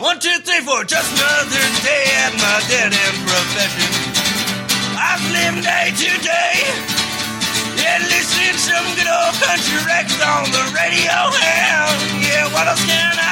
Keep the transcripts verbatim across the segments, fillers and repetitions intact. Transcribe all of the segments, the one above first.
One, two, three, four, just another day at my dead-end profession. I've lived day to day, yeah, listening to some good old country records on the radio, and yeah, what else can I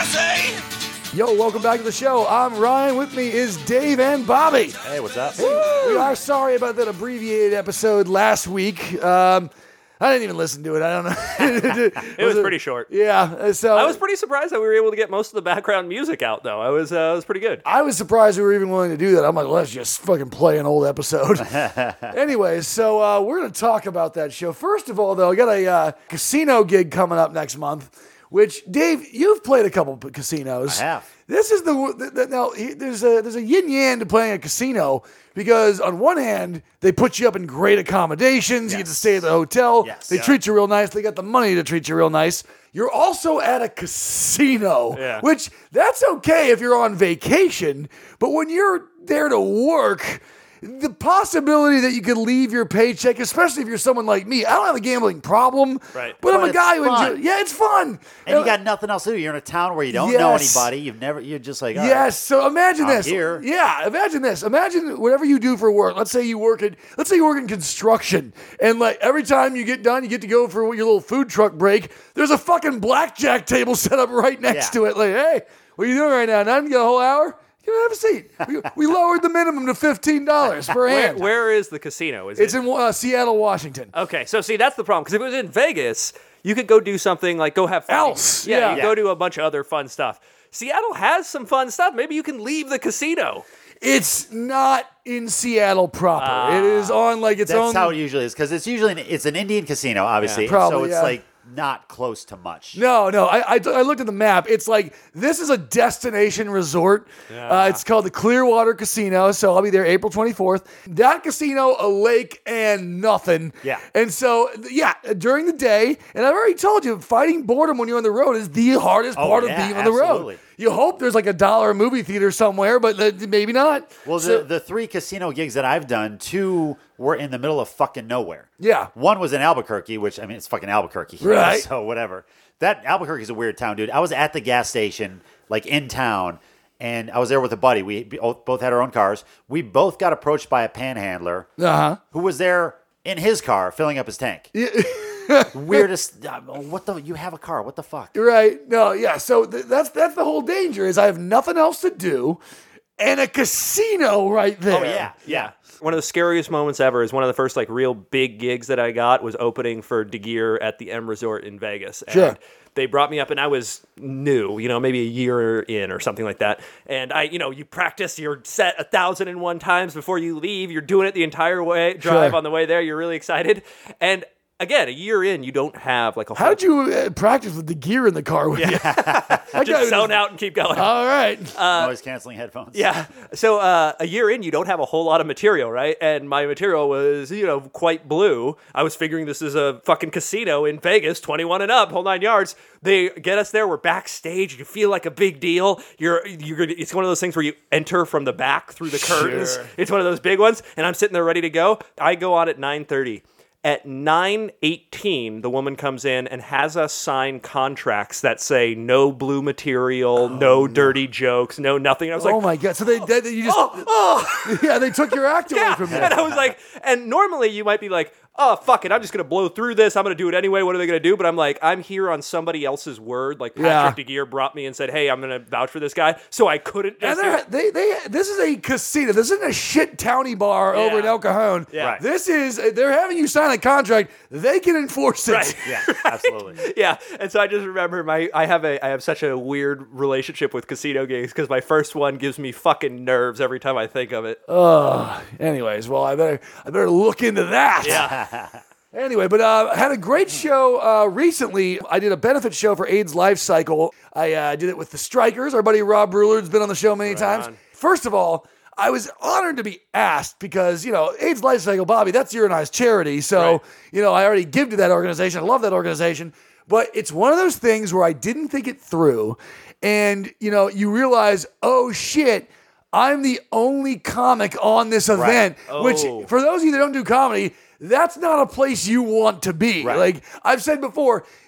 say? Yo, welcome back to the show. I'm Ryan. With me is Dave and Bobby. Hey, what's up? We are sorry about that abbreviated episode last week. Um, I didn't even listen to it. I don't know. It was pretty short. Yeah. So I was pretty surprised that we were able to get most of the background music out, though. I was, uh, it was pretty good. I was surprised we were even willing to do that. I'm like, well, let's just fucking play an old episode. Anyways, so uh, we're going to talk about that show. First of all, though, I got a uh, casino gig coming up next month, which, Dave, you've played a couple of casinos. I have. This is the, the, the now there's a there's a yin yang to playing a casino because on one hand they put you up in great accommodations, yes. You get to stay at the hotel, yes. They yeah. treat you real nice, they got the money to treat you real nice. You're also at a casino, yeah. which that's okay if you're on vacation, but when you're there to work, the possibility that you could leave your paycheck, especially if you're someone like me, I don't have a gambling problem, right. but, but I'm a guy who fun. enjoys. Yeah, it's fun, and you got nothing else to do. You're in a town where you don't yes. know anybody. You've never. You're just like, all yes. right, So imagine I'm this. here. Yeah, imagine this. Imagine whatever you do for work. Let's say you work at. Let's say you work in construction, and like every time you get done, you get to go for your little food truck break. There's a fucking blackjack table set up right next Yeah. to it. Like, hey, what are you doing right now? Nothing. You got a whole hour. Have a seat. We, we lowered the minimum to fifteen dollars per Where, hand. where is the casino? Is It's it? in uh, Seattle, Washington. Okay, so see, that's the problem. Because if it was in Vegas, you could go do something like go have fun. Else, Yeah, yeah. you Yeah. go do a bunch of other fun stuff. Seattle has some fun stuff. Maybe you can leave the casino. It's not in Seattle proper. Ah. It is on like its that's own. how it usually is because it's usually an, it's an Indian casino, obviously. Yeah. Probably, so it's yeah. like not close to much. No, no. I, I, I looked at the map. It's like this is a destination resort. Yeah. Uh, it's called the Clearwater Casino. So I'll be there April twenty-fourth. That casino, a lake, and nothing. Yeah. And so, yeah, during the day, and I've already told you, fighting boredom when you're on the road is the hardest Oh, part yeah, of being on the absolutely. road. You hope there's like a dollar movie theater somewhere, but uh, maybe not. Well, So- the, the three casino gigs that I've done, two were in the middle of fucking nowhere. Yeah. One was in Albuquerque, which, I mean, it's fucking Albuquerque. Right. So whatever. That Albuquerque is a weird town, dude. I was at the gas station, like in town, and I was there with a buddy. We both had our own cars. We both got approached by a panhandler Uh-huh. who was there in his car filling up his tank. Weirdest. uh, What the? You have a car. What the fuck? Right. No, yeah. So th- that's that's the whole danger is I have nothing else to do and a casino right there. Oh, yeah. Yeah. One of the scariest moments ever is one of the first like real big gigs that I got was opening for De Geer at the M Resort in Vegas. And Sure. they brought me up and I was new, you know, maybe a year in or something like that. And I, you know, you practice your set a thousand and one times before you leave. You're doing it the entire way, drive Sure. on the way there. You're really excited. And again, a year in, you don't have like a whole... How'd you uh, practice with the gear in the car with you? That guy just was- zone out and keep going. All right. Noise canceling headphones. Yeah. So uh, a year in, you don't have a whole lot of material, right? And my material was, you know, quite blue. I was figuring this is a fucking casino in Vegas, twenty-one and up, whole nine yards. They get us there. We're backstage. You feel like a big deal. You're, you're. It's one of those things where you enter from the back through the curtains. Sure. It's one of those big ones. And I'm sitting there ready to go. I go on at nine thirty. At nine eighteen, the woman comes in and has us sign contracts that say no blue material, Oh, no dirty jokes, no nothing. And I was like, oh my god! So they, they you just oh, oh. yeah they took your act away Yeah, from you. and I was like, and normally you might be like, oh, fuck it, I'm just going to blow through this. I'm going to do it anyway. What are they going to do? But I'm like, I'm here on somebody else's word. Like Patrick Yeah. De Geer brought me and said, hey, I'm going to vouch for this guy. So I couldn't And just... they're- they they this is a casino. This isn't a shit towny bar over Yeah. in El Cajon. Yeah. Right. This is they're having you sign a contract. They can enforce it. Right. Yeah, absolutely. Yeah, and so I just remember my I have a I have such a weird relationship with casino gigs because my first one gives me fucking nerves every time I think of it. Oh, anyways, well I better I better look into that. Yeah. Anyway, but uh, I had a great show uh, recently. I did a benefit show for AIDS Life Cycle. I uh, did it with the Strikers. Our buddy Rob Bruler's been on the show many Right times. on. First of all, I was honored to be asked because, you know, AIDS Life Cycle, Bobby, that's your and I's charity. So, Right. you know, I already give to that organization. I love that organization. But it's one of those things where I didn't think it through. And, you know, you realize, oh, shit, I'm the only comic on this event. Oh. Which, for those of you that don't do comedy, that's not a place you want to be. Right. Like I've said before,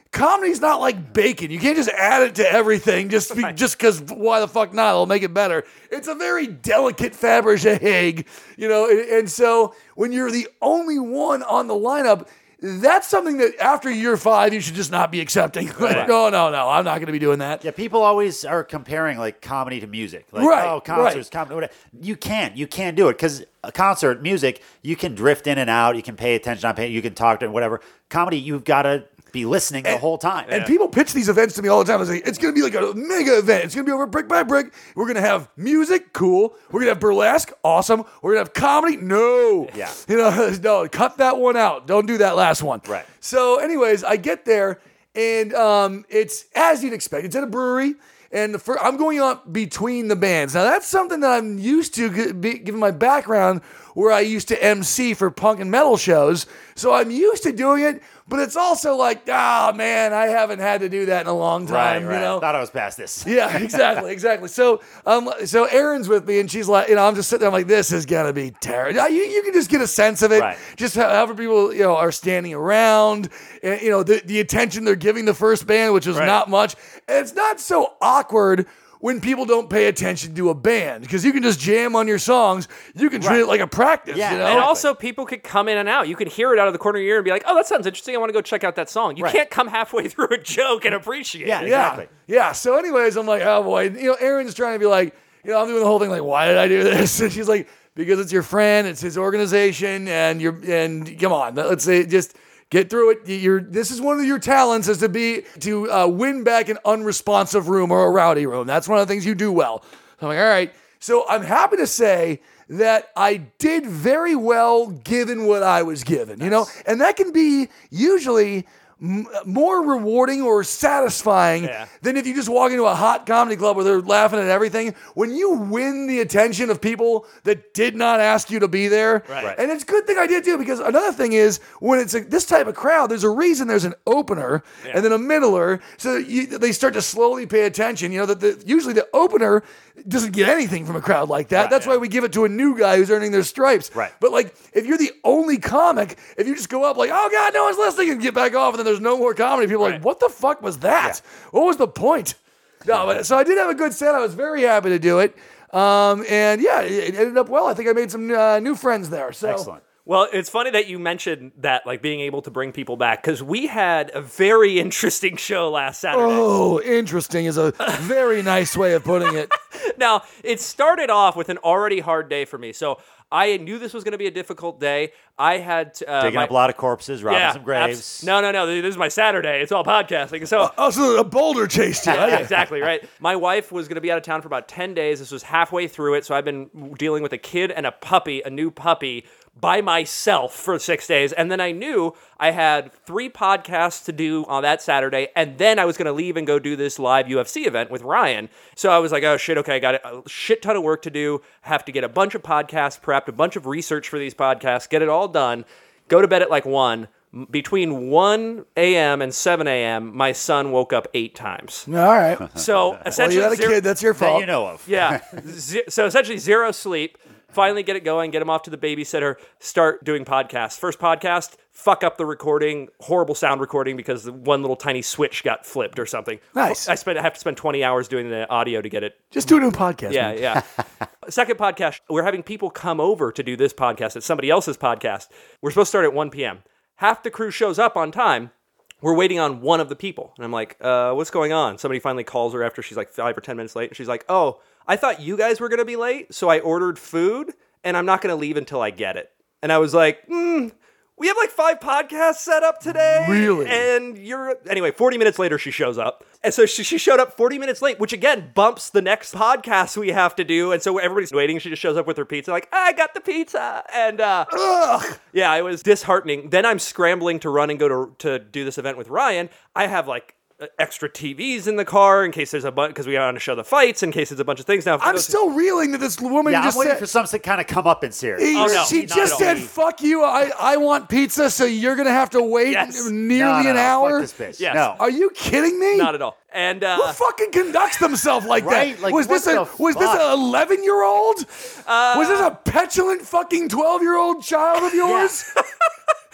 comedy's not like bacon. You can't just add it to everything just be, just because why the fuck not? It'll make it better. It's a very delicate Fabergé egg, you know. And, and so when you're the only one on the lineup, that's something that after year five you should just not be accepting. Like, Right. no, no, no, I'm not going to be doing that. Yeah, people always are comparing like comedy to music. Like, Right, oh, concerts, right. comedy. Whatever. You can't. You can't do it because a concert, music, you can drift in and out. You can pay attention, not pay. You can talk to whatever. Comedy, you've got to be listening the whole time. And people pitch these events to me all the time. I say, it's going to be like a mega event. It's going to be over brick by brick. We're going to have music, cool. We're going to have burlesque, awesome. We're going to have comedy, no. Yeah. You know, no, cut that one out. Don't do that last one. Right. So anyways, I get there, and um, it's as you'd expect. It's at a brewery, and the fir- I'm going up between the bands. Now, that's something that I'm used to, g- be- given my background, where I used to M C for punk and metal shows. So I'm used to doing it, but it's also like, ah, man, I haven't had to do that in a long time, right, right. you know? Thought I was past this. Yeah, exactly, exactly. So, um, so Erin's with me, and she's like, you know, I'm just sitting there, I'm like, this is gonna be terrible. You, you can just get a sense of it, Right. just how, however people, you know, are standing around, and you know, the the attention they're giving the first band, which is Right. not much. And it's not so awkward when people don't pay attention to a band, because you can just jam on your songs. You can treat Right. it like a practice, Yeah, you know. And Exactly. also, people could come in and out. You could hear it out of the corner of your ear and be like, oh, that sounds interesting. I want to go check out that song. You Right. can't come halfway through a joke and appreciate Yeah, it. Yeah, Exactly. yeah. So, anyways, I'm like, oh boy, you know, Erin's trying to be like, you know, I'm doing the whole thing like, why did I do this? And she's like, because it's your friend, it's his organization, and you're, and come on, let's say, just get through it. You're, this is one of your talents, is to be to uh, win back an unresponsive room or a rowdy room. That's one of the things you do well. So I'm like, all right. So I'm happy to say that I did very well given what I was given, you know, and that can be usually m- more rewarding or satisfying Yeah. than if you just walk into a hot comedy club where they're laughing at everything. When you win the attention of people that did not ask you to be there, Right. Right. and it's a good thing I did too, because another thing is when it's a, this type of crowd, there's a reason there's an opener and then a middler, so that you, they start to slowly pay attention. You know that the, usually the opener doesn't get anything from a crowd like that. Right, That's yeah. why we give it to a new guy who's earning their stripes. Right. But like, if you're the only comic, if you just go up like, oh God, no one's listening, and get back off, and then there's no more comedy, people are like, Right. what the fuck was that? What was the point? No, but so I did have a good set. I was very happy to do it. Um, and yeah, it, it ended up well. I think I made some uh, new friends there. So Excellent. Well, it's funny that you mentioned that, like being able to bring people back, because we had a very interesting show last Saturday. Oh, interesting is a very nice way of putting it. Now, it started off with an already hard day for me. So I knew this was going to be a difficult day. I had to, uh, Digging my- up a lot of corpses, robbing yeah, some graves. abs- no, no, no. This is my Saturday. It's all podcasting. So Also, a boulder chased you. yeah, exactly, right. My wife was going to be out of town for about ten days. This was halfway through it, so I've been dealing with a kid and a puppy, a new puppy, by myself for six days. And then I knew I had three podcasts to do on that Saturday, and then I was going to leave and go do this live U F C event with Ryan. So I was like, oh, shit, okay, I got a shit ton of work to do, have to get a bunch of podcasts prepped, a bunch of research for these podcasts, get it all done, go to bed at like one. Between one a.m. and seven a.m., my son woke up eight times. All right. So Well, essentially, you had a zero- kid. That's your That fault. you know of. yeah. Ze- so essentially, zero sleep. Finally, get it going, get him off to the babysitter, start doing podcasts. First podcast, fuck up the recording, horrible sound recording because the one little tiny switch got flipped or something. Nice. I spent I have to spend twenty hours doing the audio to get it. Just do a new podcast. Yeah, man. yeah. Second podcast, we're having people come over to do this podcast. It's somebody else's podcast. We're supposed to start at one p.m. Half the crew shows up on time. We're waiting on one of the people. And I'm like, uh, what's going on? Somebody finally calls her after she's like five or ten minutes late. And she's like, oh, I thought you guys were going to be late. So I ordered food and I'm not going to leave until I get it. And I was like, hmm, we have like five podcasts set up today. Really? And you're, anyway, forty minutes later, she shows up. And so she, she showed up forty minutes late, which again bumps the next podcast we have to do. And so everybody's waiting. She just shows up with her pizza, like, I got the pizza. And uh, yeah, it was disheartening. Then I'm scrambling to run and go to, to do this event with Ryan. I have like extra T Vs in the car in case there's a bunch, because we want to show the fights, in case there's a bunch of things. Now, if I'm those- still reeling that this woman Yeah, I'm just waiting said. for something to kind of come up in series. He- Oh, no, she not just at said, all. "Fuck you! I, I want pizza, so you're gonna have to wait Yes. nearly No, no, an no, hour." Fuck this bitch. Yes. No. Are you kidding me? not at all. And uh, Who fucking conducts themselves like Right? that? Like, was what this a the was this fuck? an eleven year old? Uh, was this a petulant fucking twelve year old child of yours?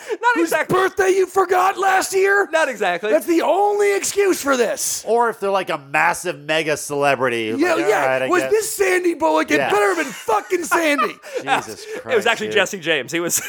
Not whose exactly. birthday you forgot last year? Not exactly. That's the only excuse for this. Or if they're like a massive mega celebrity. Yeah, like, yeah. all right, I was guess. this Sandy Bullock? It Yeah. better have been fucking Sandy. Jesus Christ. It was actually dude. Jesse James. He was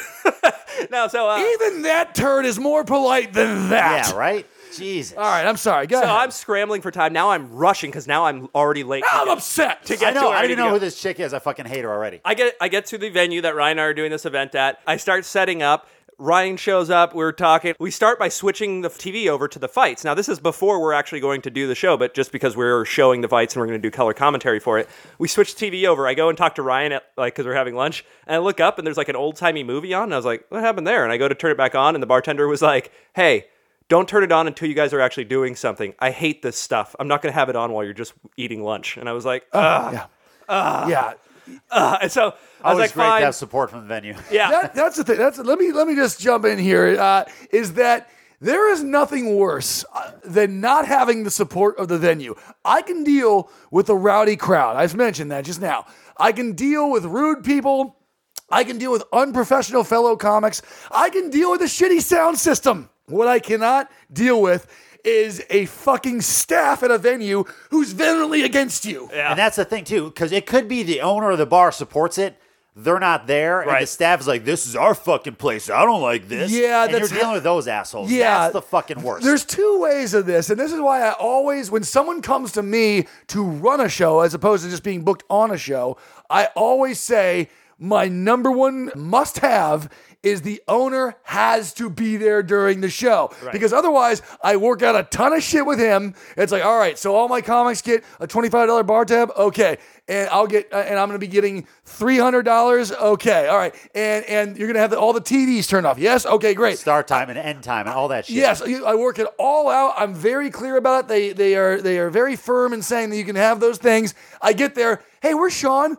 no. So uh, Even that turd is more polite than that. Yeah, right? Jesus. All right, I'm sorry. Go so ahead. I'm scrambling for time now. I'm rushing because now I'm already late. to I'm get- upset. to I get to know. where I I don't need even to know go. who this chick is. I fucking hate her already. I get I get to the venue that Ryan and I are doing this event at. I start setting up. Ryan shows up. We're talking. We start by switching the T V over to the fights. Now, this is before we're actually going to do the show, but just because we're showing the fights and we're going to do color commentary for it, we switch the T V over. I go and talk to Ryan at like because we're having lunch, and I look up and there's like an old timey movie on. And I was like, "What happened there?" And I go to turn it back on, and the bartender was like, "Hey, don't turn it on until you guys are actually doing something. I hate this stuff. I'm not going to have it on while you're just eating lunch." And I was like, "Ugh." yeah. yeah. Uh, and so I was Always like, great "Fine." to have support from the venue. Yeah. That, that's the thing. That's let me let me just jump in here. Uh, is that there is nothing worse uh, than not having the support of the venue. I can deal with a rowdy crowd. I've mentioned that just now. I can deal with rude people. I can deal with unprofessional fellow comics. I can deal with a shitty sound system. What I cannot deal with is a fucking staff at a venue who's vehemently against you. Yeah. And that's the thing, too, because it could be the owner of the bar supports it. They're not there. And Right. the staff is like, this is our fucking place. I don't like this. Yeah, and that's you're dealing with those assholes. Yeah. That's the fucking worst. There's two ways of this, and this is why I always, when someone comes to me to run a show as opposed to just being booked on a show, I always say my number one must have is the owner has to be there during the show. Because otherwise, I work out a ton of shit with him. It's like, all right, so all my comics get a twenty-five dollars bar tab? Okay. And I'll get, uh, and I'm going to be getting three hundred dollars? Okay. All right. And and you're going to have the, all the T Vs turned off? Yes? Okay, great. Start time and end time and all that shit. Yes, I work it all out. I'm very clear about it. They they are they are very firm in saying that you can have those things. I get there. Hey, where's Sean?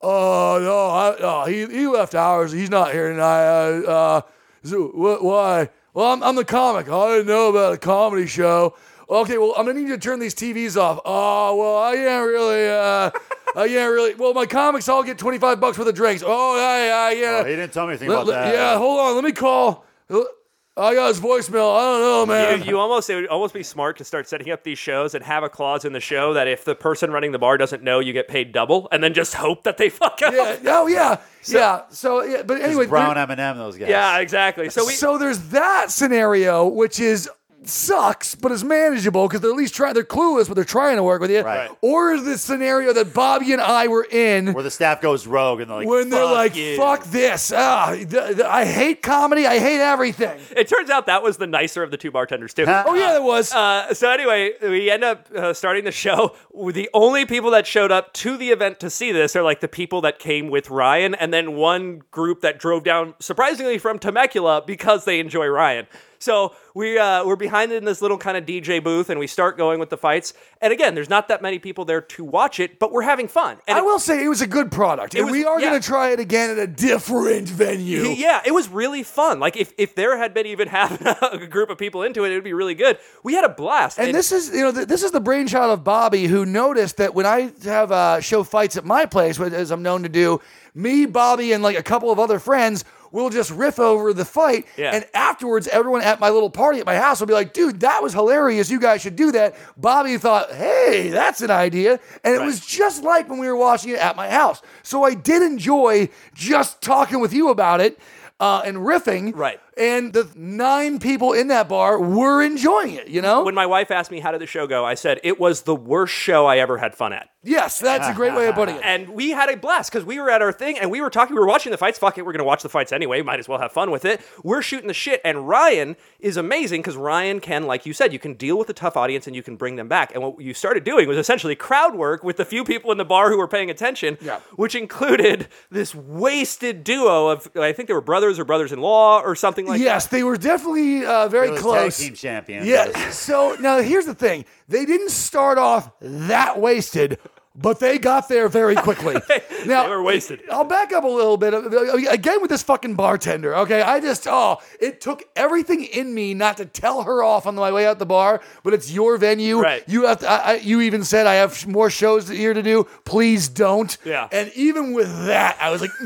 Oh no, I, oh, he he left hours. He's not here tonight. Uh, uh so, wh- why? Well, I'm I'm the comic. I didn't know about a comedy show. Okay, well, I'm gonna need you to turn these T Vs off. Oh, well, I can't really. Uh, I can't really. Well, my comics all get twenty-five bucks worth of drinks. Oh, yeah, yeah, yeah. Oh, he didn't tell me anything Let- about let- that. Yeah, hold on. Let me call. I got his voicemail. I don't know, man. You, you almost it would almost be smart to start setting up these shows and have a clause in the show that if the person running the bar doesn't know, you get paid double, and then just hope that they fuck up. Yeah. Oh, yeah. yeah. So, yeah. But anyway, It's Brown there- M and M, those guys. Yeah, exactly. So we so there's that scenario, which is sucks, but is manageable because they're at least trying. They're clueless, but they're trying to work with you. Right. Or is the scenario that Bobby and I were in? Where the staff goes rogue and they're like, when they're "Fuck like, you." fuck this. Ah, th- th- I hate comedy. I hate everything. it turns out that was the nicer of the two bartenders too. Huh? Oh, yeah, there was. Uh, so anyway, we end up uh, starting the show. The only people that showed up to the event to see this are like the people that came with Ryan, and then one group that drove down surprisingly from Temecula because they enjoy Ryan. So we uh, we're behind in this little kind of D J booth, and we start going with the fights. And again, there's not that many people there to watch it, but we're having fun. And I it- will say it was a good product. And was- we are yeah. going to try it again at a different venue. Yeah, it was really fun. Like if, if there had been even half a group of people into it, it would be really good. We had a blast. And this is, you know, th- this is the brainchild of Bobby, who noticed that when I have uh, show fights at my place, which- as I'm known to do, me, Bobby, and like a couple of other friends will just riff over the fight. Yeah. And afterwards, everyone at my little party at my house will be like, dude, that was hilarious. You guys should do that. Bobby thought, hey, that's an idea. And it Right. was just like when we were watching it at my house. So I did enjoy just talking with you about it uh, and riffing. Right. And the nine people in that bar were enjoying it, you know? when my wife asked me how did the show go, I said it was the worst show I ever had fun at. Yes, that's a great way of putting it. And we had a blast because we were at our thing and we were talking, we were watching the fights. Fuck it, we're going to watch the fights anyway. Might as well have fun with it. We're shooting the shit. And Ryan is amazing because Ryan can, like you said, you can deal with a tough audience and you can bring them back. And what you started doing was essentially crowd work with the few people in the bar who were paying attention, Yeah. which included this wasted duo of, I think they were brothers or brothers-in-law or something like Yes, they were definitely uh, very Those close. tag team champions. Yeah. So now here's the thing: they didn't start off that wasted. but they got there very quickly. Now, They were wasted. I'll back up a little bit. Again with this fucking bartender, okay? I just, oh, it took everything in me not to tell her off on my way out the bar, but it's your venue. Right. You have to, I, I, you even said, I have more shows here to do. Please don't. Yeah. And even with that, I was like,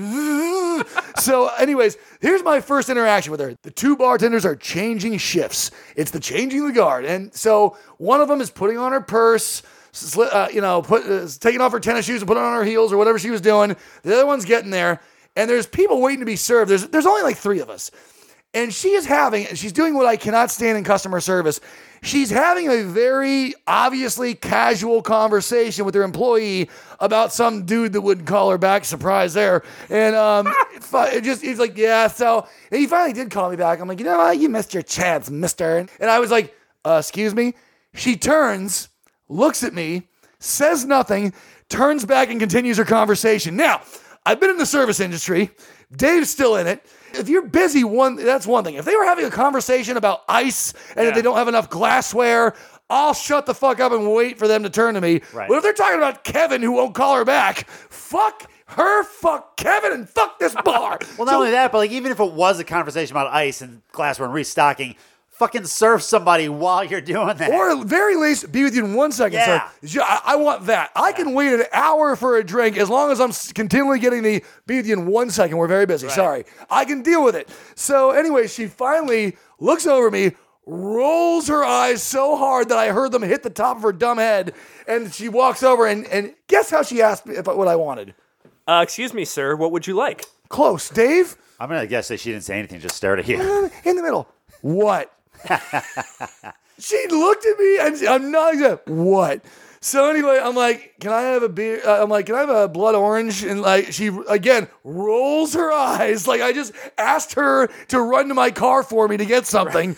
so anyways, here's my first interaction with her. The two bartenders are changing shifts. It's the changing the guard. And so one of them is putting on her purse, sli- uh, you know, put, uh, taking off her tennis shoes and putting on her heels or whatever she was doing. The other one's getting there. And there's people waiting to be served. There's, there's only like three of us. And she is having, and she's doing what I cannot stand in customer service. She's having a very obviously casual conversation with her employee about some dude that wouldn't call her back. Surprise there. And um, it just, he's like, yeah, so, and he finally did call me back. I'm like, you know what? You missed your chance, mister. And I was like, uh, excuse me? She turns, looks at me, says nothing, turns back and continues her conversation. Now, I've been in the service industry. Dave's still in it. If you're busy, one that's one thing. If they were having a conversation about ice and Yeah. if they don't have enough glassware, I'll shut the fuck up and wait for them to turn to me. Right. But if they're talking about Kevin who won't call her back, fuck her, fuck Kevin, and fuck this bar. Well, not only that, but like even if it was a conversation about ice and glassware and restocking, fucking serve somebody while you're doing that. Or at very least, be with you in one second, Yeah. sir. I, I want that. I can wait an hour for a drink as long as I'm s- continually getting the be with you in one second. We're very busy. Sorry. I can deal with it. So anyway, she finally looks over at me, rolls her eyes so hard that I heard them hit the top of her dumb head, and she walks over and, and guess how she asked me if what I wanted? Uh, excuse me, sir. What would you like? Close. Dave? I'm gonna guess that she didn't say anything, just stared at you. In the middle. What? She looked at me and I'm not exact. What? So anyway, I'm like, can I have a beer? Uh, I'm like, can I have a blood orange? And like, she again rolls her eyes. Like I just asked her to run to my car for me to get something.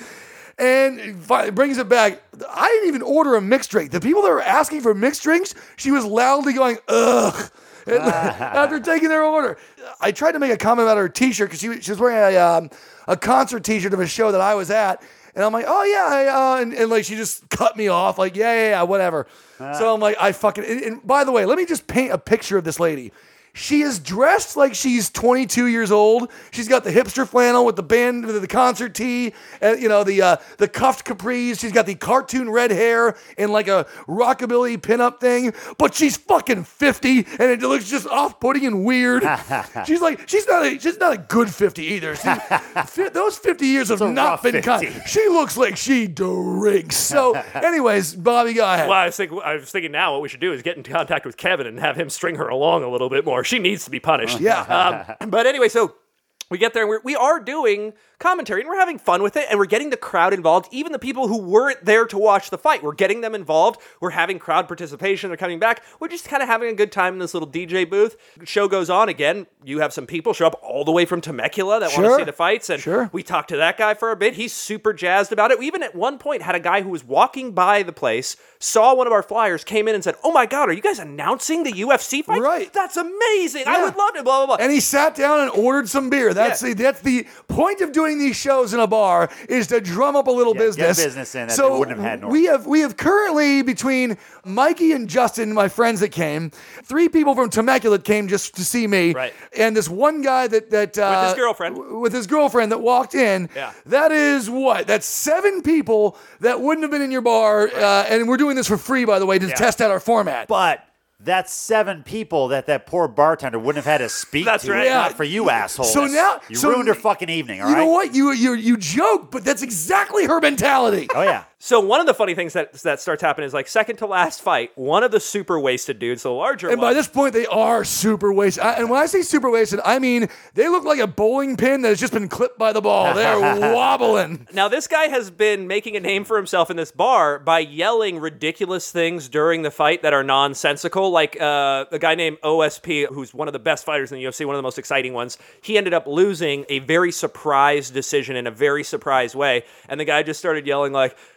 And fi- brings it back. I didn't even order a mixed drink. The people that were asking for mixed drinks, she was loudly going, ugh. And after taking their order, I tried to make a comment about her T-shirt because she, she was wearing a um, a concert T-shirt of a show that I was at, and I'm like, oh yeah, I, uh, and, and like she just cut me off, like yeah, yeah, yeah, whatever. So I'm like, I fucking. And, and by the way, let me just paint a picture of this lady. She is dressed like she's twenty-two years old. She's got the hipster flannel with the band, with the concert tee, and you know the uh, the cuffed capris. She's got the cartoon red hair and like a rockabilly pinup thing. But she's fucking fifty, and it looks just off-putting and weird. She's like she's not a she's not a good fifty either. She, fi- those fifty years have a not rough been kind. fifty. She looks like she drinks. So, anyways, Bobby, go ahead. Well, I was thinking, I was thinking now what we should do is get in contact with Kevin and have him string her along a little bit more. She needs to be punished. Yeah. Um, but anyway, so we get there and we're, we are doing commentary and we're having fun with it and we're getting the crowd involved. Even the people who weren't there to watch the fight, we're getting them involved. We're having crowd participation. They're coming back. We're just kind of having a good time in this little D J booth. Show goes on again. You have some people show up all the way from Temecula that want Sure. to see the fights. And Sure. we talked to that guy for a bit. He's super jazzed about it. We even at one point had a guy who was walking by the place, saw one of our flyers, came in and said, oh my God, are you guys announcing the U F C fight? Right. That's amazing. I Yeah. would love to, blah, blah, blah. And he sat down and ordered some beer. That's Yeah. the that's the point of doing these shows in a bar is to drum up a little Yeah, get business. business in that so they wouldn't have had normally. we have we have currently between Mikey and Justin, my friends that came, three people from Temecula that came just to see me, Right. and this one guy that that uh, With his girlfriend. w- with his girlfriend that walked in. Yeah. That is what? That's seven people that wouldn't have been in your bar, uh, and we're doing this for free, by the way, to Yeah. test out our format. But that's seven people that that poor bartender wouldn't have had to speak That's to. right. Yeah. Not for you assholes. So now- you so- ruined her fucking evening. All you right. know what? You you you joke, but that's exactly her mentality. Oh yeah. So one of the funny things that that starts happening is like second to last fight, one of the super wasted dudes, the larger And one. by this point, they are super wasted. I, and when I say super wasted, I mean they look like a bowling pin that has just been clipped by the ball. They're wobbling. Now, this guy has been making a name for himself in this bar by yelling ridiculous things during the fight that are nonsensical. Like uh, a guy named O S P, who's one of the best fighters in the U F C, one of the most exciting ones. He ended up losing a very surprise decision in a very surprised way. And the guy just started yelling like,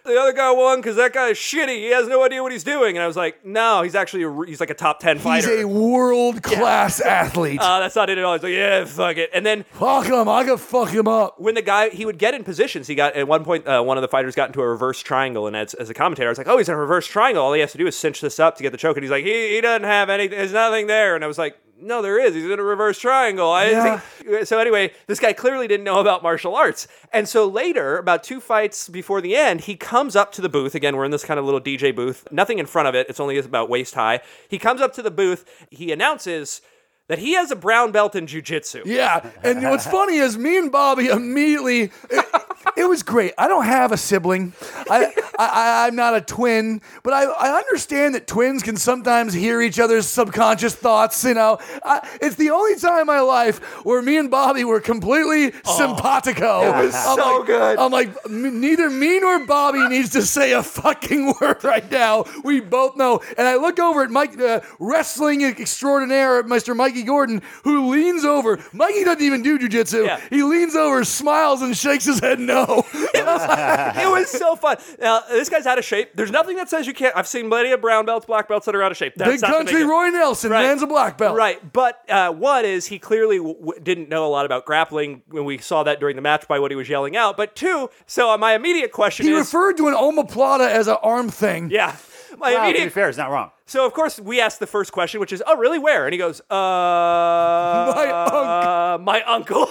the other guy won because that guy is shitty. He has no idea what he's doing. And I was like, no, he's actually a, he's like a top ten fighter. He's a world class yeah. athlete. Uh, that's not it at all. He's like, yeah, fuck it. And then fuck him. I could fuck him up. When the guy he would get in positions, he got at one point uh, one of the fighters got into a reverse triangle, and as, as a commentator, I was like, oh, he's in a reverse triangle. All he has to do is cinch this up to get the choke. And he's like, he he doesn't have anything. There's nothing there. And I was like, no, there is. He's in a reverse triangle. I yeah. think. So anyway, this guy clearly didn't know about martial arts. And so later, about two fights before the end, he comes up to the booth. Again, we're in this kind of little D J booth. Nothing in front of it. It's only about waist high. He comes up to the booth. He announces that he has a brown belt in jiu-jitsu. Yeah, and what's funny is me and Bobby immediately, it, it was great. I don't have a sibling. I, I, I'm not a twin, but I, I understand that twins can sometimes hear each other's subconscious thoughts, you know. I, it's the only time in my life where me and Bobby were completely oh, simpatico. It was I'm so like, good. I'm like, m- neither me nor Bobby needs to say a fucking word right now. We both know. And I look over at Mike, uh, wrestling extraordinaire, Mister Mike Gordon, who leans over. Mikey doesn't even do jiu-jitsu. Yeah. He leans over, smiles, and shakes his head no. It was so fun. Now, this guy's out of shape. There's nothing that says you can't. I've seen plenty of brown belts, black belts that are out of shape. That's Big not country the Roy Nelson, right. man's a black belt. Right. But uh, one is he clearly w- w- didn't know a lot about grappling when we saw that during the match by what he was yelling out. But two, so uh, my immediate question he is... He referred to an omoplata as an arm thing. Yeah. My well, immediate... to be fair, it's not wrong. So, of course, we asked the first question, which is, oh, really, where? And he goes, uh... My uh, my uncle.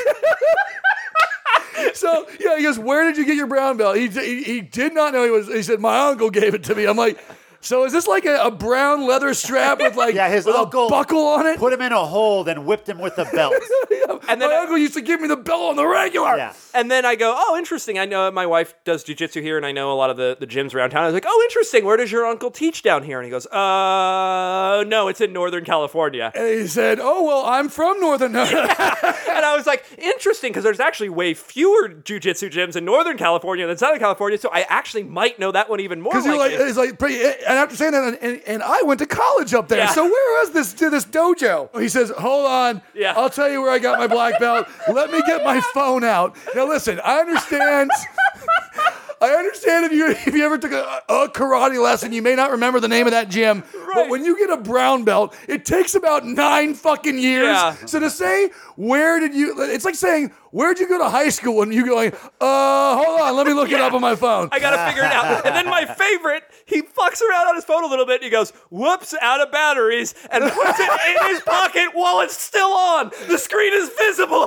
So, yeah, he goes, where did you get your brown belt? He, he, he did not know he was... He said, my uncle gave it to me. I'm like... So is this like a, a brown leather strap with like yeah, his with uncle a buckle on it? Put him in a hole, then whipped him with the belt. yeah, and then my I, uncle used to give me the belt on the regular. Yeah. And then I go, oh, interesting. I know my wife does jiu-jitsu here, and I know a lot of the, the gyms around town. I was like, oh, interesting. Where does your uncle teach down here? And he goes, uh, no, it's in Northern California. And he said, oh, well, I'm from Northern. And I was like, interesting, because there's actually way fewer jiu-jitsu gyms in Northern California than Southern California, so I actually might know that one even more. Because you're like, it's like, and after saying that, and, and I went to college up there. Yeah. So where was this this dojo? He says, hold on. Yeah. I'll tell you where I got my black belt. Let me get my phone out. Now listen, I understand. I understand if you if you ever took a, a karate lesson, you may not remember the name of that gym. Right. But when you get a brown belt, it takes about nine fucking years. Yeah. So to say, where did you, it's like saying, where'd you go to high school? And you going, uh, hold on, let me look yeah. it up on my phone. I gotta figure it out. And then my favorite, he fucks around on his phone a little bit and he goes, whoops, out of batteries, and puts it in his pocket while it's still on. The screen is visible.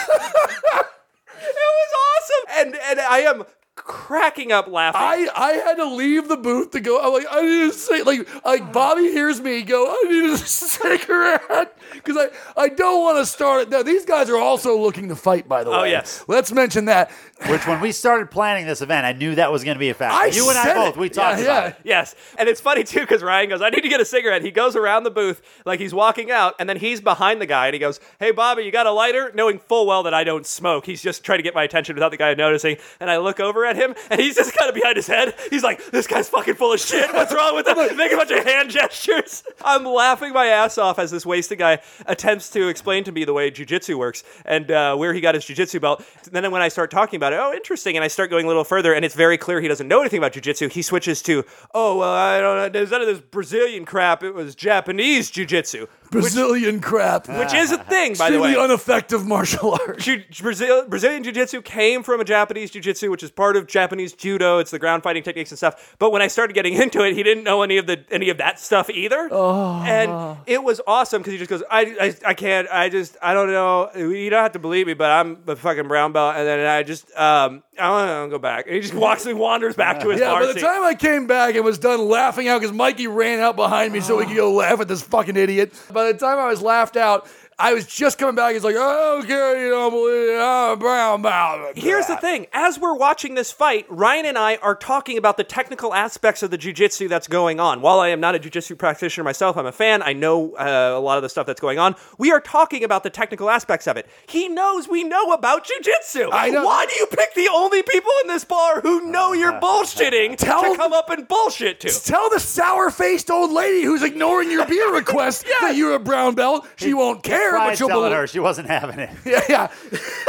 It was awesome. And and I am cracking up laughing. I, I had to leave the booth to go. I'm like, I need a cigarette. Like, like Bobby hears me go, I need a cigarette. Because I, I don't want to start it. Now, these guys are also looking to fight, by the way. Oh, yes. Let's mention that. Which, when we started planning this event, I knew that was going to be a factor. I you and I said both, it. we talked Yeah, about yeah. it. Yes. And it's funny, too, because Ryan goes, I need to get a cigarette. He goes around the booth like he's walking out, and then he's behind the guy, and he goes, hey, Bobby, you got a lighter? Knowing full well that I don't smoke. He's just trying to get my attention without the guy noticing. And I look over at him, and he's just kind of behind his head. He's like, this guy's fucking full of shit. What's wrong with him? Make a bunch of hand gestures. I'm laughing my ass off as this wasted guy attempts to explain to me the way jiu-jitsu works and uh, where he got his jiu-jitsu belt. And then when I start talking about it, oh, interesting, and I start going a little further, and it's very clear he doesn't know anything about jiu-jitsu, he switches to, oh, well, I don't know, there's none of this Brazilian crap. It was Japanese jiu-jitsu. Brazilian which, crap. Which is a thing, by the way. Extremely ineffective martial arts. Ju- Brazil, Brazilian Jiu-Jitsu came from a Japanese Jiu-Jitsu, which is part of Japanese Judo. It's the ground fighting techniques and stuff. But when I started getting into it, he didn't know any of the any of that stuff either. Oh. And it was awesome because he just goes, I, I I can't, I just, I don't know. You don't have to believe me, but I'm a fucking brown belt. And then I just, um, I want to go back. And he just walks and wanders back to his Yeah, bar by the seat. time I came back and was done laughing out because Mikey ran out behind me so we could go laugh at this fucking idiot. By the time I was laughed out, I was just coming back. He's like, I don't care, you don't believe it. I'm a brown belt. Here's the thing. As we're watching this fight, Ryan and I are talking about the technical aspects of the jiu-jitsu that's going on. While I am not a jiu-jitsu practitioner myself, I'm a fan. I know uh, a lot of the stuff that's going on. We are talking about the technical aspects of it. He knows we know about jiu-jitsu. I know. Why do you pick the only people in this bar who know you're bullshitting Tell- to come up and bullshit to? Tell the sour-faced old lady who's ignoring your beer request that you're a brown belt. She won't care, Tried but she'll telling believe. her she wasn't having it. Yeah, yeah.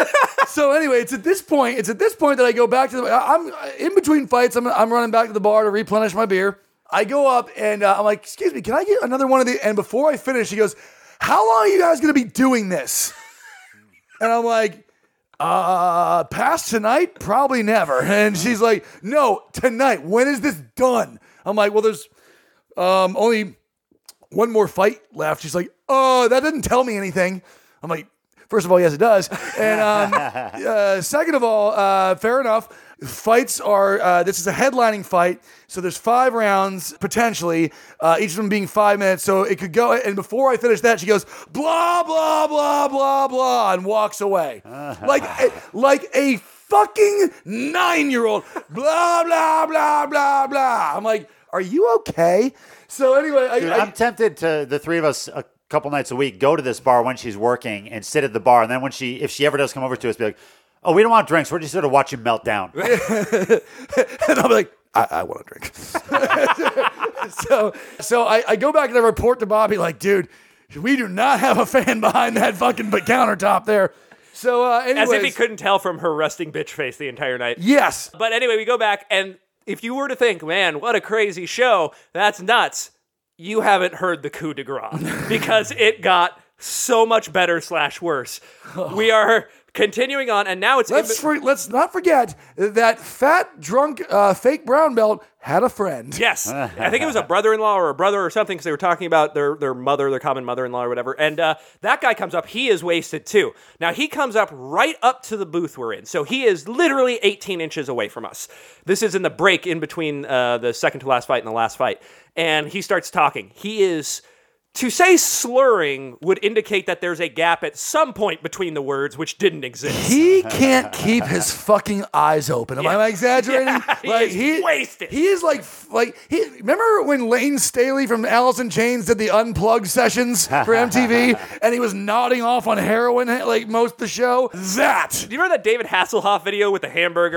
So anyway, it's at this point, it's at this point that I go back to the, I'm in between fights. I'm, I'm running back to the bar to replenish my beer. I go up and uh, I'm like, excuse me, can I get another one of these? And before I finish, he goes, how long are you guys going to be doing this? And I'm like, uh, past tonight? Probably never. And she's like, no, tonight. When is this done? I'm like, well, there's um, only one more fight left. She's like, oh, that didn't tell me anything. I'm like, first of all, yes, it does. And um, uh, second of all, uh, fair enough. Fights are, uh, this is a headlining fight. So there's five rounds, potentially, uh, each of them being five minutes. So it could go, and before I finish that, she goes, blah, blah, blah, blah, blah, and walks away. like, a, like a fucking nine-year-old. Blah, blah, blah, blah, blah. I'm like, are you okay? So anyway, I, Dude, I, I'm tempted to, the three of us, a couple nights a week, go to this bar when she's working and sit at the bar. And then when she, if she ever does come over to us, be like, oh, we don't want drinks. We're just here to watch you melt down. and I'll be like, I, I want a drink. so so I, I go back and I report to Bobby like, dude, we do not have a fan behind that fucking countertop there. So uh, anyways. As if he couldn't tell from her resting bitch face the entire night. Yes. But anyway, we go back, and if you were to think, man, what a crazy show, that's nuts, you haven't heard the coup de grace because it got so much better slash worse. We are continuing on, and now it's... Let's, for, let's not forget that fat, drunk, uh, fake brown belt had a friend. Yes. I think it was a brother-in-law or a brother or something, because they were talking about their, their mother, their common mother-in-law or whatever. And uh, that guy comes up. He is wasted, too. Now, he comes up right up to the booth we're in. So he is literally eighteen inches away from us. This is in the break in between uh, the second to last fight and the last fight. And he starts talking. He is... To say slurring would indicate that there's a gap at some point between the words, which didn't exist. He can't keep his fucking eyes open. Am Yeah. I exaggerating? Yeah, he like is he wasted. He is like like he. Remember when Lane Staley from Alice in Chains did the unplugged sessions for M T V, and he was nodding off on heroin like most of the show? That. Do you remember that David Hasselhoff video with the hamburger?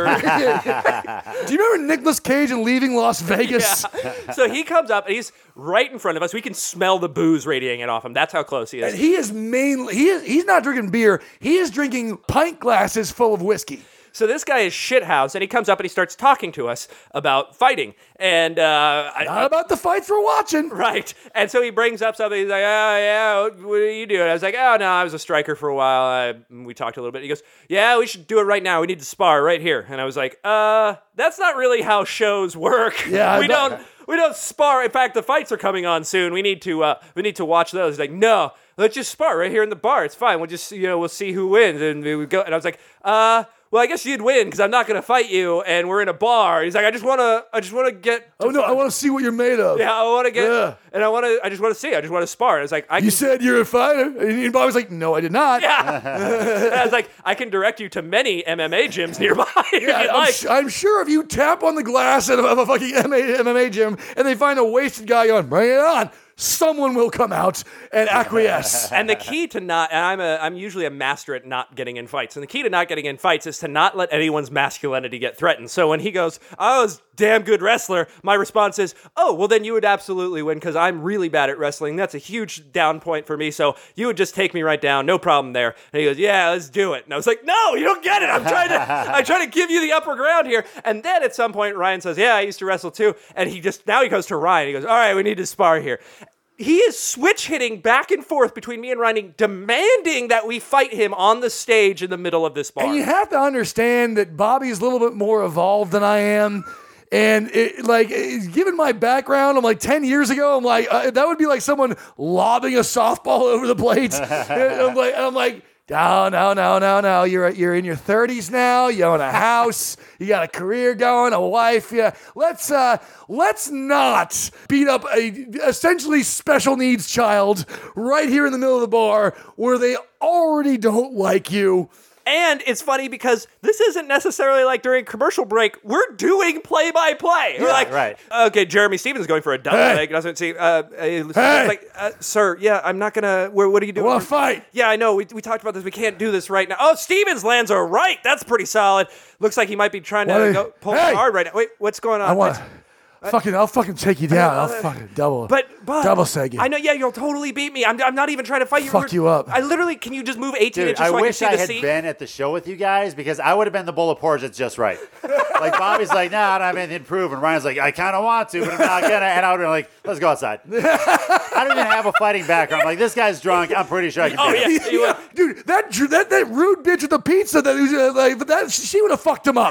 Do you remember Nicolas Cage in Leaving Las Vegas? Yeah. So he comes up and he's right in front of us. We can smell the booze radiating off him. That's how close he is. And he is mainly he is he's not drinking beer. He is drinking pint glasses full of whiskey. So this guy is shithouse, and he comes up and he starts talking to us about fighting. And uh, I, Not about the fights we're watching. Right. And so he brings up something. He's like, oh, yeah, what, what are you doing? I was like, oh, no, I was a striker for a while. I, we talked a little bit. He goes, yeah, we should do it right now. We need to spar right here. And I was like, uh, that's not really how shows work. Yeah, we but- don't we don't spar. In fact, the fights are coming on soon. We need to uh, we need to watch those. He's like, no, let's just spar right here in the bar. It's fine. We'll just, you know, we'll see who wins. And we would go. And I was like, uh, well, I guess you'd win because I'm not going to fight you, and we're in a bar. He's like, I just want to, I just want to get. Oh no, I want to see what you're made of. Yeah, I want to get, Yeah. and I want to, I just want to see. I just want to spar. And it's like, I You can, said you're a fighter, and Bob was like, "No, I did not." yeah. And I was like, I can direct you to many M M A gyms nearby. if Yeah, you'd I'm, like. su- I'm sure if you tap on the glass of a, of a fucking M M A gym and they find a wasted guy going, bring it on, someone will come out and acquiesce. And the key to not, and I'm a, I'm usually a master at not getting in fights. And the key to not getting in fights is to not let anyone's masculinity get threatened. So when he goes, "I was a damn good wrestler," my response is, "Oh, well then you would absolutely win because I'm really bad at wrestling. That's a huge down point for me. So you would just take me right down, no problem there." And he goes, "Yeah, let's do it." And I was like, "No, you don't get it. I'm trying to, I'm trying to give you the upper ground here." And then at some point, Ryan says, "Yeah, I used to wrestle too." And he just now he goes to Ryan. He goes, "All right, we need to spar here." He is switch hitting back and forth between me and Ryan, demanding that we fight him on the stage in the middle of this bar. And you have to understand that Bobby's a little bit more evolved than I am. And it, like, it- given my background, I'm like ten years ago, I'm like, uh, that would be like someone lobbing a softball over the plate. And I'm like, I'm like, no, no, no, no, no. You're you're in your thirties now. You own a house. You got a career going, a wife. Yeah, let's uh, let's not beat up a essentially special needs child right here in the middle of the bar where they already don't like you. And it's funny because this isn't necessarily like during commercial break. We're doing play by play. We're Yeah, like, right. okay, Jeremy Stevens is going for a double Hey. leg. Doesn't see. Uh, hey. Hey. Like, uh, sir, yeah, I'm not gonna. Where, what are you I doing? want to fight. Yeah, I know. We, we talked about this. We can't do this right now. Oh, Stevens lands a right. That's pretty solid. Looks like he might be trying to What are- go pull Hey. hard right now. Wait, what's going on? I want. Fucking, I'll fucking take you down. I'll fucking double. But but Double second. I know, yeah, you'll totally beat me. I'm, I'm not even trying to fight you. Fuck We're- you up. I literally, can you just move eighteen Dude, inches I so I can wish see I the had seat? been at the show with you guys because I would have been the bowl of porridge that's just right. Like Bobby's like, nah, I don't have anything to prove. And Ryan's like, I kind of want to, but I'm not going to. And I would have been like, let's go outside. I don't even have a fighting background. I'm like, this guy's drunk. I'm pretty sure I can Oh, beat him. yeah. You Yeah, dude, that dr- that that rude bitch with the pizza that was uh, like that she would have fucked him up.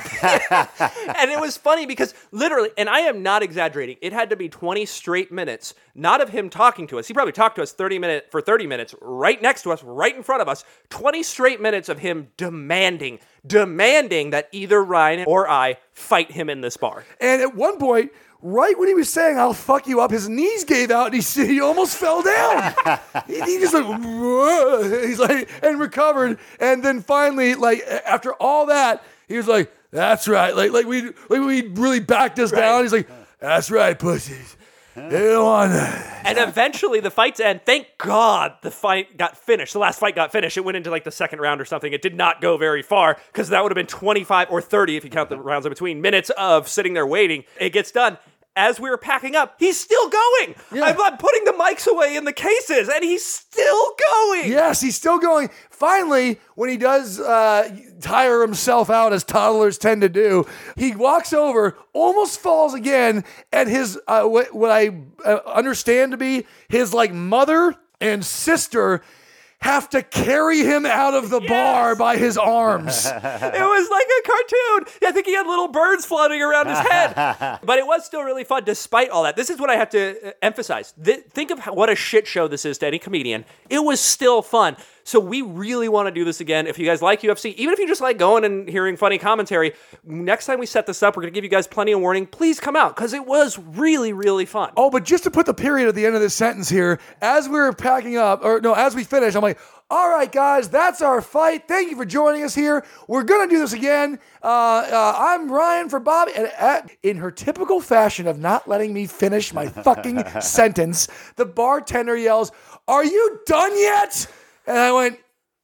And it was funny because literally, and I am not exaggerating, it had to be twenty straight minutes, not of him talking to us. He probably talked to us thirty minute for thirty minutes, right next to us, right in front of us. twenty straight minutes of him demanding, demanding that either Ryan or I fight him in this bar. And at one point, right when he was saying "I'll fuck you up," his knees gave out and he he almost fell down. he, he just like "Whoa." He's like and recovered, and then finally, like after all that, he was like, "That's right." Like like we like we really backed us down. He's like, "That's right, pussies. They don't want that." And eventually the fights end. Thank God the fight got finished. The last fight got finished. It went into like the second round or something. It did not go very far because that would have been twenty-five or thirty if you count the rounds in between minutes of sitting there waiting. It gets done. As we were packing up, he's still going. Yeah. I'm, I'm putting the mics away in the cases, and he's still going. Yes, he's still going. Finally, when he does uh, tire himself out, as toddlers tend to do, he walks over, almost falls again, and his uh, what, what I uh, understand to be his like mother and sister have to carry him out of the Yes. bar by his arms. It was like a cartoon. I think he had little birds floating around his head. But it was still really fun despite all that. This is what I have to uh, emphasize. Th- think of how, what a shit show this is to any comedian. It was still fun. So we really want to do this again. If you guys like U F C, even if you just like going and hearing funny commentary, next time we set this up, we're going to give you guys plenty of warning. Please come out because it was really, really fun. Oh, but just to put the period at the end of this sentence here, as we were packing up, or no, as we finished, I'm like, all right, guys, that's our fight. Thank you for joining us here. We're going to do this again. Uh, uh, I'm Ryan for Bobby. And at, in her typical fashion of not letting me finish my fucking sentence, the bartender yells, "Are you done yet?" And I went,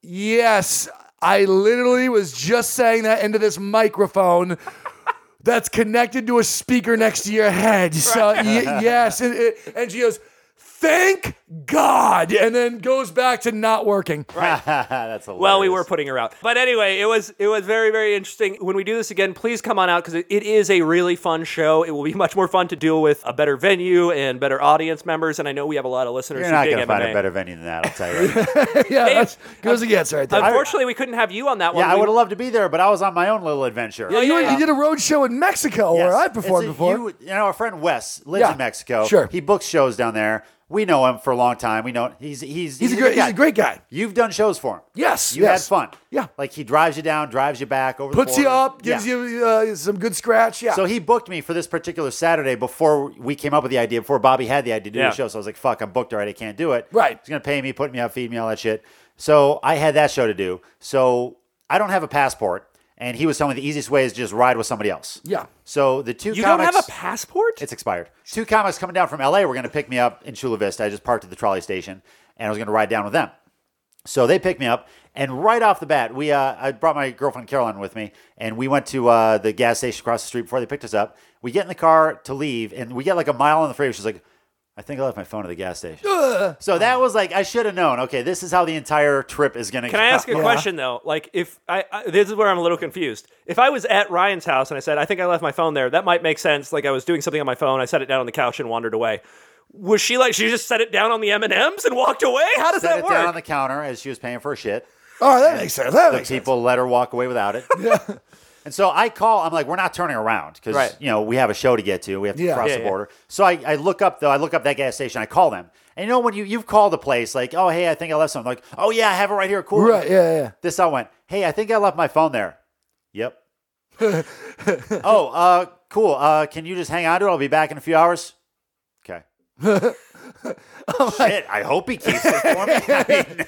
yes. I literally was just saying that into this microphone that's connected to a speaker next to your head. So, y- yes. And, and she goes, "Thank God," and then goes back to not working. That's hilarious. Well, we were putting her out. But anyway, it was it was very, very interesting. When we do this again, please come on out because it, it is a really fun show. It will be much more fun to do with a better venue and better audience members. And I know we have a lot of listeners You're who not dig going to M M A. find a better venue than that, I'll tell you. Right now. Yeah, that's good as it gets right there. Unfortunately, we couldn't have you on that one. Yeah, I We- would have loved to be there, but I was on my own little adventure. Yeah, you, yeah. you did a road show in Mexico Yes. where I performed It's a before. huge- you know, our friend Wes lives Yeah, in Mexico. sure. He books shows down there. We know him for a long time. We know he's he's he's, a good great, he's guy. a great guy. You've done shows for him. Yes, You yes. had fun. Yeah. Like he drives you down, drives you back over Puts the you border. up, gives Yeah. you uh, some good scratch. Yeah. So he booked me for this particular Saturday before we came up with the idea, before Bobby had the idea to do Yeah. the show. So I was like, fuck, I'm booked already. I can't do it. Right. He's going to pay me, put me up, feed me, all that shit. So I had that show to do. So I don't have a passport. And he was telling me the easiest way is just ride with somebody else. Yeah. So the two You comics. don't have a passport? It's expired. Two comics coming down from L A were going to pick me up in Chula Vista. I just parked at the trolley station, and I was going to ride down with them. So they picked me up, and right off the bat, we uh, I brought my girlfriend Caroline with me, and we went to uh, the gas station across the street before they picked us up. We get in the car to leave, and we get like a mile on the freeway. She's like, I think I left my phone at the gas station. Ugh. So that was like, I should have known. Okay, this is how the entire trip is going to go. Can I ask a Yeah. question though? Like, if I, I this is where I'm a little confused. If I was at Ryan's house and I said, I think I left my phone there, that might make sense. Like I was doing something on my phone, I set it down on the couch and wandered away. Was she like she just set it down on the M and M's and walked away? How does Set that it work? down on the counter as she was paying for her shit. Oh, that makes sense. That The makes sense. people let her walk away without it. And so I call, I'm like, we're not turning around because, Right. you know, we have a show to get to. We have to Yeah. cross Yeah, the yeah. border. So I, I look up, though, I look up that gas station. I call them. And you know, when you, you've called a place like, oh, hey, I think I left something. Like, oh, yeah, I have it right here. Cool. Right, yeah, yeah. This I went, hey, I think I left my phone there. Yep. oh, uh, cool. Uh, can you just hang on to it? I'll be back in a few hours. Okay. Shit, I hope he keeps it for me. I mean,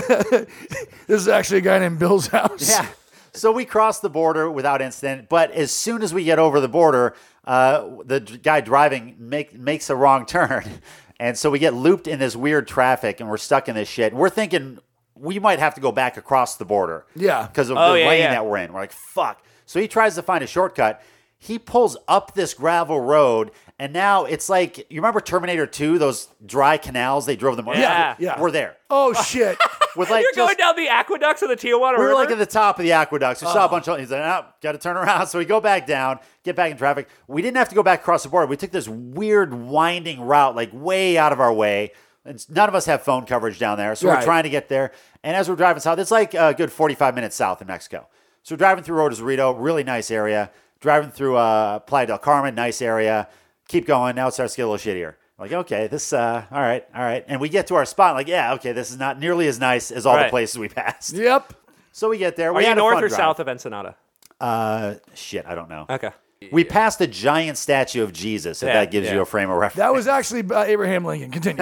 This is actually a guy named Bill's house. yeah. So we cross the border without incident, but as soon as we get over the border, uh, the d- guy driving make, makes a wrong turn. And so we get looped in this weird traffic and we're stuck in this shit. We're thinking we might have to go back across the border. Yeah. Because of Oh, the yeah, lane yeah. that we're in. We're like, fuck. So he tries to find a shortcut. He pulls up this gravel road, and now it's like, you remember Terminator two, those dry canals they drove them on? Yeah. Yeah. We're there. Oh, shit. With like You're just, going down the aqueducts of the Tijuana we were River? like at the top of the aqueducts. We saw a bunch of, he's like, oh, got to turn around. So we go back down, get back in traffic. We didn't have to go back across the border. We took this weird winding route, like way out of our way. And none of us have phone coverage down there. So Right. we're trying to get there. And as we're driving south, it's like a good forty-five minutes south of Mexico. So we're driving through Rio Rosarito, really nice area. Driving through uh, Playa del Carmen, nice area. Keep going. Now it starts to get a little shittier. Like, okay, this, uh, all right, all right. And we get to our spot, like, yeah, okay, this is not nearly as nice as all the Right. places we passed. Yep. So we get there. Are we you had a north fun or drive. south of Ensenada? Uh, shit, I don't know. Okay. We passed the giant statue of Jesus, if Yeah, that gives yeah. you a frame of reference. That was actually uh, Abraham Lincoln. Continue.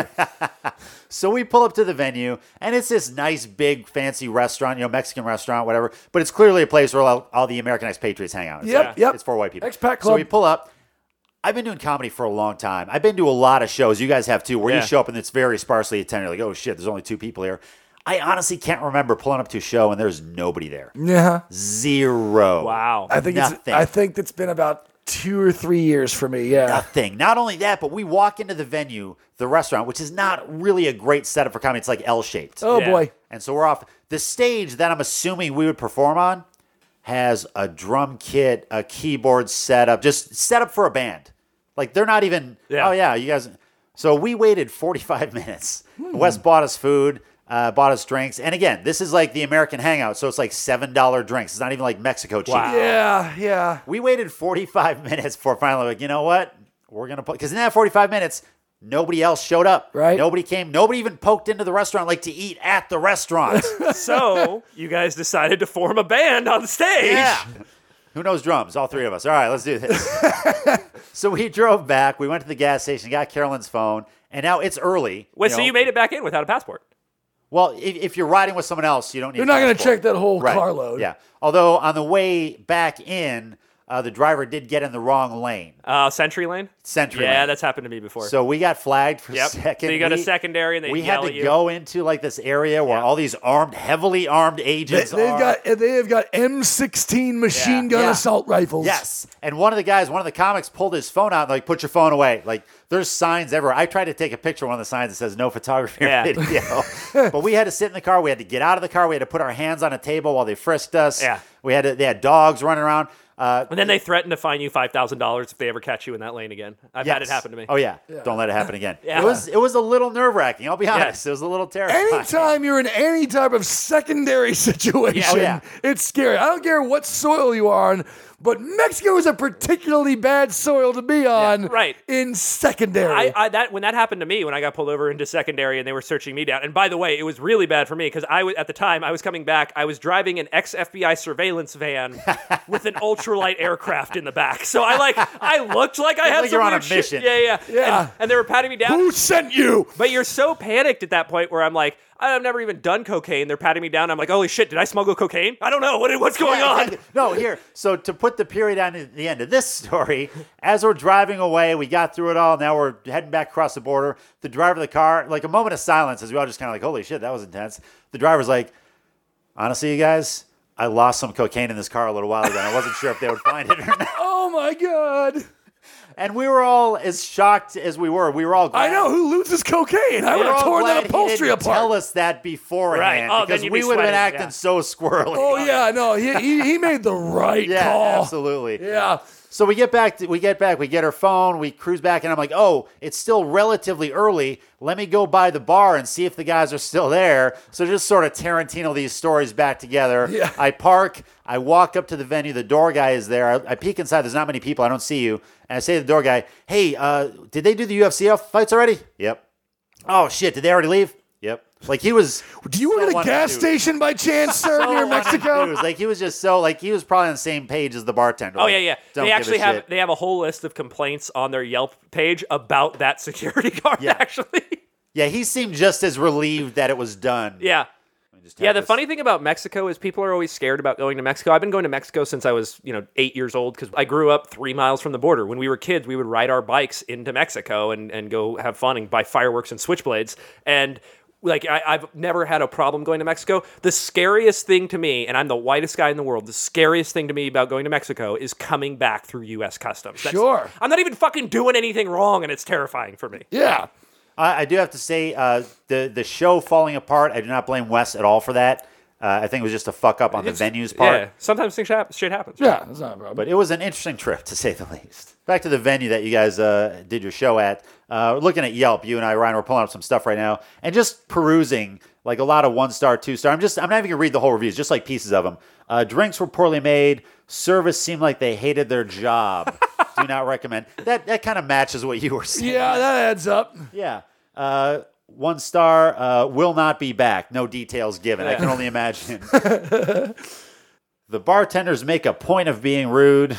So we pull up to the venue, and it's this nice, big, fancy restaurant, you know, Mexican restaurant, whatever. But it's clearly a place where all, all the American expatriates hang out. It's Yep, like- yep. It's for white people. Expat So club. we pull up. I've been doing comedy for a long time. I've been to a lot of shows. You guys have too, where Yeah. you show up and it's very sparsely attended. You're like, oh shit, there's only two people here. I honestly can't remember pulling up to a show and there's nobody there. Yeah. Zero. Wow. I think it's, Nothing. I think it's been about two or three years for me. Yeah. Nothing. Not only that, but we walk into the venue, the restaurant, which is not really a great setup for comedy. It's like L-shaped. Oh, Yeah. boy. And so we're off. The stage that I'm assuming we would perform on has a drum kit, a keyboard setup, just set up for a band. Like they're not even, Yeah. oh yeah, you guys. So we waited forty-five minutes. Hmm. Wes bought us food, uh, bought us drinks. And again, this is like the American hangout. So it's like seven dollar drinks. It's not even like Mexico cheap. Wow. Yeah. Yeah. We waited forty-five minutes before finally, like, you know what? We're going to put, because in that forty-five minutes, nobody else showed up. Right. Nobody came. Nobody even poked into the restaurant like to eat at the restaurant. So you guys decided to form a band on stage. Yeah. Who knows drums? All three of us. All right, let's do this. So we drove back. We went to the gas station, got Carolyn's phone, and now it's early. Wait, so know. you made it back in without a passport? Well, if, if you're riding with someone else, you don't need You're a not going to passport. check that whole Right. carload. Yeah. Although on the way back in, uh, the driver did get in the wrong lane. Uh, Century Lane? Century Yeah, lane. that's happened to me before. So we got flagged for Yep. a second. So you go to We- secondary and they we yell had at to you. go into like this area where Yeah. all these armed, heavily armed They, agents they've are. got they have got M sixteen machine Yeah. gun Yeah. assault rifles. Yes. And one of the guys, one of the comics pulled his phone out and like, put your phone away. Like there's signs everywhere. I tried to take a picture of one of the signs that says no photography or Yeah. video. But we had to sit in the car. We had to get out of the car. We had to put our hands on a table while they frisked us. Yeah. We had to, they had dogs running around. Uh, And then they threaten to fine you five thousand dollars if they ever catch you in that lane again. I've had it yes. happen to me. Oh yeah. Don't let it happen again. Yeah. It was it was a little nerve wracking. I'll be honest. It was a little terrifying. Anytime you're in any type of secondary situation, Oh, yeah. it's scary. I don't care what soil you are on, but Mexico is a particularly bad soil to be on. right. In secondary. I, I that when that happened to me when I got pulled over into secondary and they were searching me down. And by the way, it was really bad for me because I was at the time I was coming back. I was driving an ex F B I surveillance van with an ultralight aircraft in the back. So I like I looked like I had like some you're on weird a shit. mission. Yeah, yeah, Yeah. And, and they were patting me down. Who sent you? But you're so panicked at that point where I'm like, I've never even done cocaine. They're patting me down. I'm like, holy shit, did I smuggle cocaine? I don't know. What, what's going Yeah, on? exactly. No, here. So to put the period on at the end of this story, as we're driving away, we got through it all. Now we're heading back across the border. The driver of the car, like a moment of silence as we all just kind of like, holy shit, that was intense. The driver's like, honestly, you guys, I lost some cocaine in this car a little while ago. And I wasn't sure if they would find it or not. Oh my God. And we were all as shocked as we were. We were all glad. I know who loses cocaine. I We would were have all torn glad that he upholstery didn't apart. tell us that beforehand Right. Oh, then because you'd we be would have been sweating, acting yeah. so squirrely. Oh yeah, no, he, he he made the right Yeah, call. absolutely. Yeah. So we get back, to, we get back, we get our phone, we cruise back, and I'm like, oh, it's still relatively early. Let me go by the bar and see if the guys are still there. So just sort of Tarantino these stories back together. Yeah. I park, I walk up to the venue, the door guy is there. I, I peek inside, there's not many people, I don't see you. And I say to the door guy, hey, uh, did they do the U F C fights already? Yep. Oh, shit, did they already leave? Yep. Like he was. Do you work so at a gas unenthused. station by chance, sir, So near Mexico? unenthused. Like he was just so, like he was probably on the same page as the bartender. Oh Like, yeah, yeah. don't They give a actually have shit. they have a whole list of complaints on their Yelp page about that security guard. Yeah. Actually, Yeah, he seemed just as relieved that it was done. yeah. Just Yeah, have the this- funny thing about Mexico is people are always scared about going to Mexico. I've been going to Mexico since I was, you know, eight years old because I grew up three miles from the border. When we were kids, we would ride our bikes into Mexico and, and go have fun and buy fireworks and switchblades. And Like, I, I've never had a problem going to Mexico. The scariest thing to me, and I'm the whitest guy in the world, the scariest thing to me about going to Mexico is coming back through U S Customs. That's, Sure. I'm not even fucking doing anything wrong, and it's terrifying for me. Yeah. I, I do have to say, uh, the the show falling apart, I do not blame Wes at all for that. Uh, I think it was just a fuck up on It's- the venue's part. Yeah, sometimes things hap- shit happens. Yeah, that's not a problem. But it was an interesting trip, to say the least. Back to the venue that you guys uh, did your show at. Uh, looking at Yelp, you and I, Ryan, we're pulling up some stuff right now, and just perusing like a lot of one star, two star. I'm just, I'm not even gonna read the whole reviews, just like pieces of them. Uh, drinks were poorly made. Service seemed like they hated their job. Do not recommend. That that kind of matches what you were saying. Yeah, that adds up. Yeah. Uh, one star, uh, will not be back. No details given. I can only imagine. The bartenders make a point of being rude.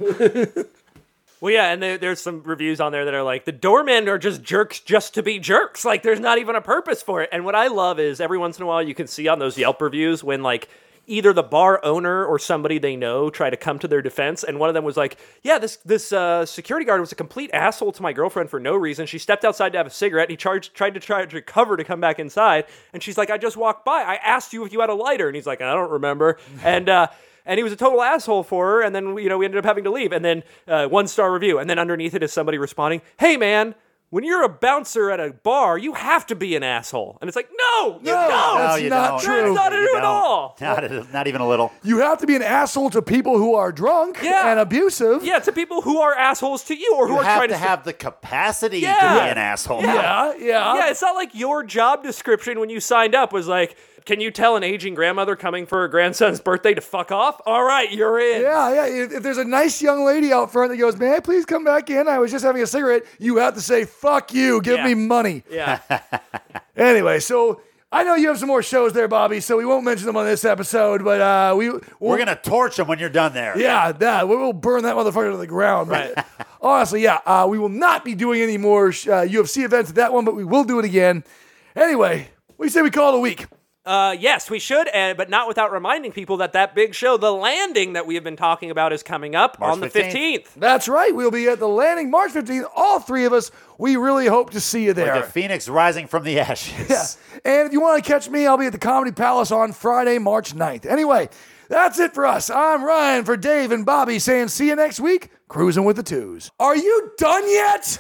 Well, yeah, and there, there's some reviews on there that are like, the doormen are just jerks just to be jerks. Like, there's not even a purpose for it. And what I love is every once in a while you can see on those Yelp reviews when, like, either the bar owner or somebody they know try to come to their defense. And one of them was like, yeah, this this uh, security guard was a complete asshole to my girlfriend for no reason. She stepped outside to have a cigarette. And he charged, tried to try to recover to come back inside. And she's like, I just walked by. I asked you if you had a lighter. And he's like, I don't remember. And, uh, And he was a total asshole for her, and then, you know, we ended up having to leave. And then uh, one-star review. And then underneath it is somebody responding, hey, man, when you're a bouncer at a bar, you have to be an asshole. And it's like, no, you No, don't. that's you not don't. true. That's not You true at don't. all. Not, not even a little. You have to be an asshole to people who are drunk Yeah. and abusive. Yeah, to people who are assholes to you or who You are have trying to to... have the capacity Yeah. to be an asshole. Yeah, yeah. Yeah, it's not like your job description when you signed up was like, can you tell an aging grandmother coming for her grandson's birthday to fuck off? All right, you're in. Yeah, yeah. If, if there's a nice young lady out front that goes, may I please come back in? I was just having a cigarette. You have to say, fuck you. Give Yeah. me money. Yeah. Anyway, so I know you have some more shows there, Bobby, so we won't mention them on this episode, but uh, we... We'll, We're going to torch them when you're done there. Yeah, that. We will burn that motherfucker to the ground. But honestly, yeah, uh, we will not be doing any more uh, U F C events at that one, but we will do it again. Anyway, what do you say we call it a week? Uh, yes, we should, uh, but not without reminding people that that big show, The Landing, that we have been talking about is coming up March on the fifteenth. fifteenth. That's right. We'll be at the Landing March fifteenth. All three of us. We really hope to see you there. Like a phoenix rising from the ashes. Yeah. And if you want to catch me, I'll be at the Comedy Palace on Friday, March ninth. Anyway, that's it for us. I'm Ryan for Dave and Bobby saying see you next week. Cruising with the twos. Are you done yet?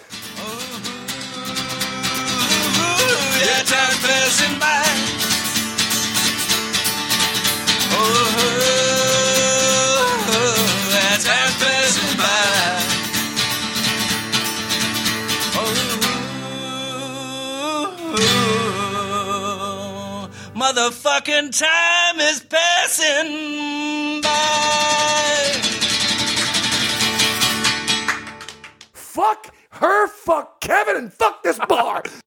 Yeah, time passing by. Oh, that time passing by. Oh, motherfucking time is passing by. Fuck her, fuck Kevin, and fuck this bar.